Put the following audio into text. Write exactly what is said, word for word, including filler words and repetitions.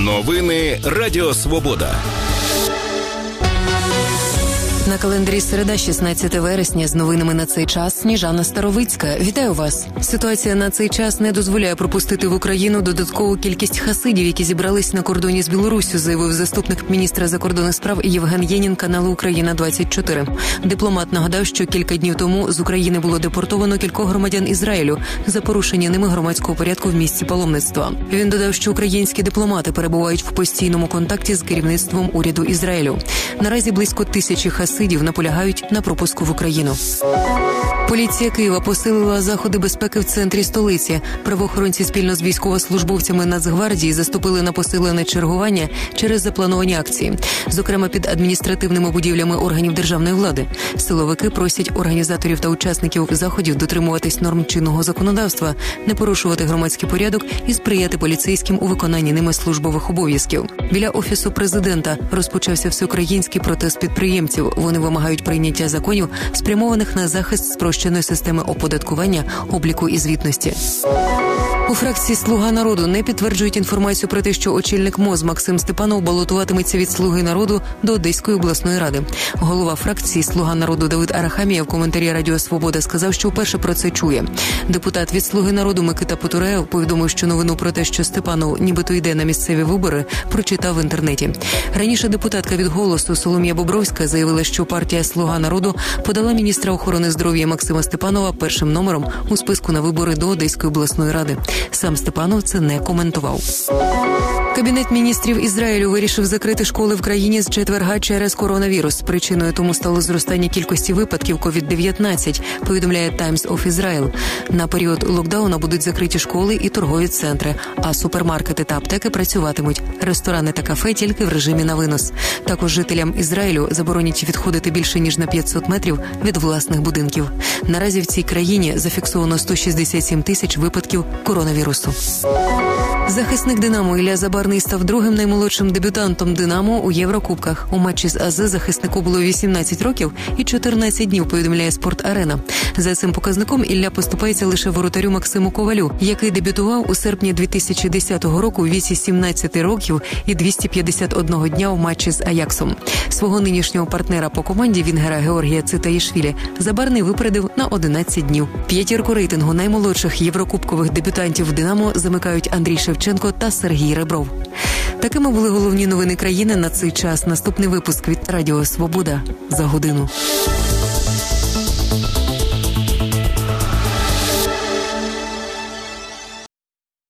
Новини Радіо Свобода. На календарі середа, шістнадцяте вересня, з новинами на цей час Сніжана Старовицька. Вітаю вас. Ситуація на цей час не дозволяє пропустити в Україну додаткову кількість хасидів, які зібрались на кордоні з Білоруссю, заявив заступник міністра закордонних справ Євген Єнін каналу «Україна двадцять чотири». Дипломат нагадав, що кілька днів тому з України було депортовано кількох громадян Ізраїлю за порушення ними громадського порядку в місці паломництва. Він додав, що українські дипломати перебувають в постійному контакті з керівництвом уряду Ізраїлю. Наразі близько тисячі хасидів Сидів наполягають на пропуску в Україну. Поліція Києва посилила заходи безпеки в центрі столиці. Правоохоронці спільно з військовослужбовцями Нацгвардії заступили на посилене чергування через заплановані акції. Зокрема, під адміністративними будівлями органів державної влади. Силовики просять організаторів та учасників заходів дотримуватись норм чинного законодавства, не порушувати громадський порядок і сприяти поліцейським у виконанні ними службових обов'язків. Біля Офісу президента розпочався всеукраїнський протест підприємців. Вони вимагають прийняття законів, спрямованих на захист спрощеної системи оподаткування, обліку і звітності. У фракції «Слуга народу» не підтверджують інформацію про те, що очільник МОЗ Максим Степанов балотуватиметься від «Слуги народу» до Одеської обласної ради. Голова фракції «Слуга народу» Давид Арахамія в коментарі Радіо Свобода сказав, що вперше про це чує. Депутат від «Слуги народу» Микита Потураєв повідомив, що новину про те, що Степанов нібито йде на місцеві вибори, прочитав в інтернеті. Раніше депутатка від «Голосу» Соломія Бобровська заявила, що партія «Слуга народу» подала міністра охорони здоров'я Максима Степанова першим номером у списку на вибори до Одеської обласної ради. Сам Степанов це не коментував. Кабінет міністрів Ізраїлю вирішив закрити школи в країні з четверга через коронавірус. Причиною тому стало зростання кількості випадків ковід дев'ятнадцять, повідомляє Times of Israel. На період локдауна будуть закриті школи і торгові центри, а супермаркети та аптеки працюватимуть. Ресторани та кафе тільки в режимі на винос. Також жителям Ізраїлю заборонять відходити більше ніж на п'ятсот метрів від власних будинків. Наразі в цій країні зафіксовано сто шістдесят сім тисяч випадків коронавірусу. Захисник «Динамо» Ілля Забарний став другим наймолодшим дебютантом «Динамо» у Єврокубках. У матчі з АЗ захиснику було вісімнадцять років і чотирнадцять днів, повідомляє «Спорт-Арена». За цим показником Ілля поступається лише воротарю Максиму Ковалю, який дебютував у серпні дві тисячі десятого року у віці сімнадцяти років і двісті п'ятдесят одного дня у матчі з Аяксом. Свого нинішнього партнера по команді, вінгера Георгія Цитаїшвілі, Забарний випередив на одинадцять днів. П'ятірку рейтингу наймолодших єврокубкових дебютантів «Динамо» замикають Андрій Шевченко та Сергій Ребров. Такими були головні новини країни на цей час. Наступний випуск від Радіо Свобода за годину.